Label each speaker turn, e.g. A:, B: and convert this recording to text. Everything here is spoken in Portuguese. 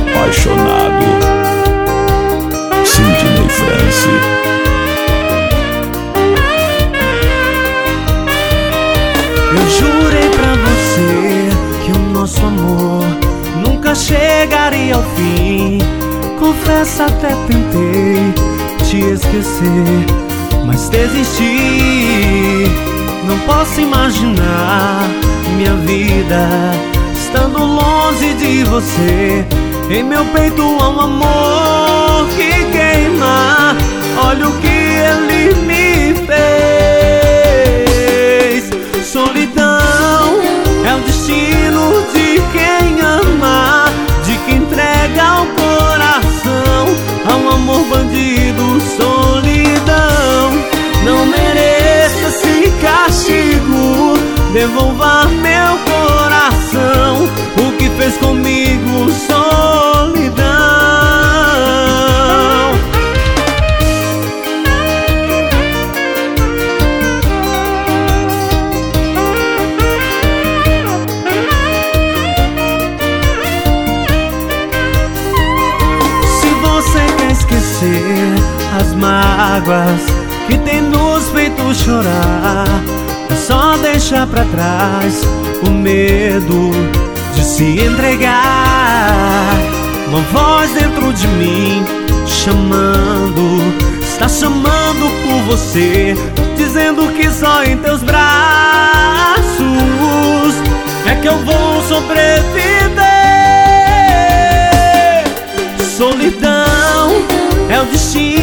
A: apaixonado. Sidney France.
B: Eu jurei pra você que o nosso amor nunca chegaria ao fim. Confesso, até tentei te esquecer, mas desisti. Não posso imaginar minha vida estando longe de você. Em meu peito há um amor que queima. Olha o que ele me fez. Solidão é o destino de quem ama, de quem entrega o coração a um amor bandido. Solidão, não mereço esse castigo. Devolva meu coração, o que fez comigo, solidão. Se você quer esquecer as mágoas que tem nos feito chorar, é só deixar pra trás o medo de se entregar. Uma voz dentro de mim chamando, está chamando por você, dizendo que só em teus braços é que eu vou sobreviver. Solidão é o destino